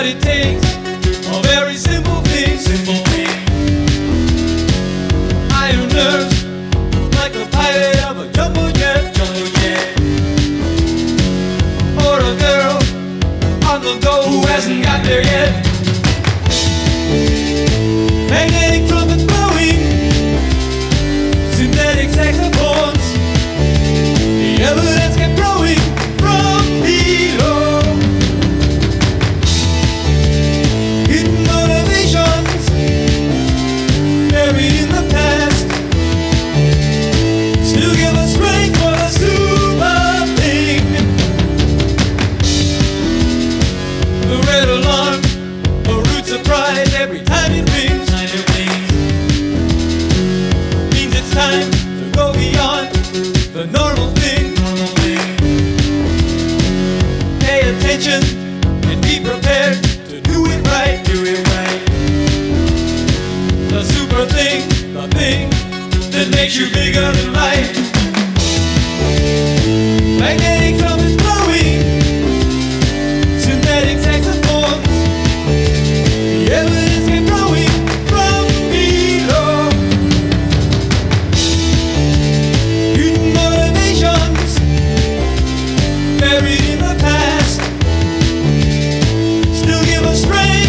it takes, a very simple thing, simple thing. Iron nerves, like the pilot of a jumbo jet, jumbo jet. Or a girl on the go who hasn't got there yet. Magnetic trumpets blowing, synthetic saxophones. The evidence kept growing from below. Hidden motivations buried in the past still give us strength for the super thing. The red alarm, a rude surprise every time it rings. Means it's time to go beyond the normal thing. Pay attention and be prepared to do it right. Do it right. The super thing, the thing that makes you bigger than life. Magnetic trumpets blowing, synthetic saxophones. The evidence kept growing from below. Hidden motivations buried in the past still give us strength.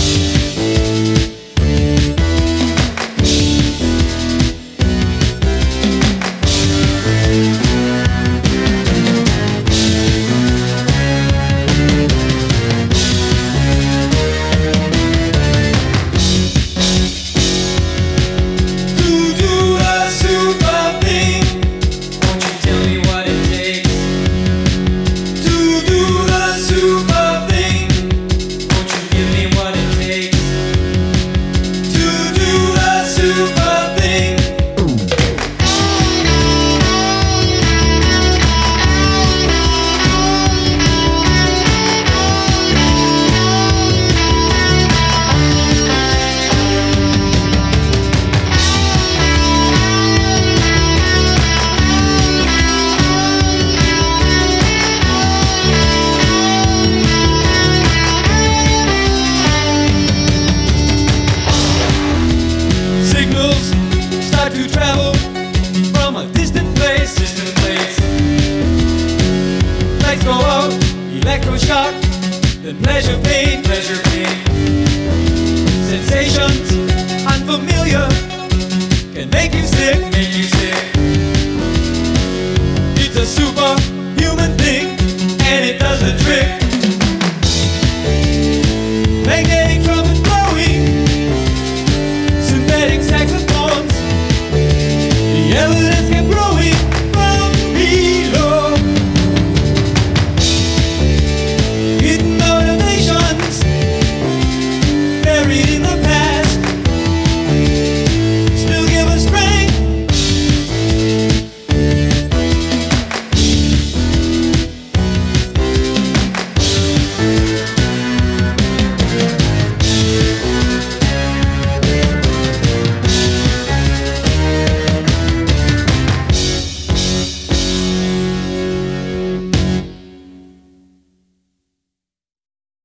To do a super thing, won't you tell me what it takes? To do the super thing, won't you give me what it takes? To do the super thing. Signals start to travel from a distant place, distant place. Lights go out, electroshock, then pleasure, pain, pleasure, pain. Sensations unfamiliar can make you sick, make you sick.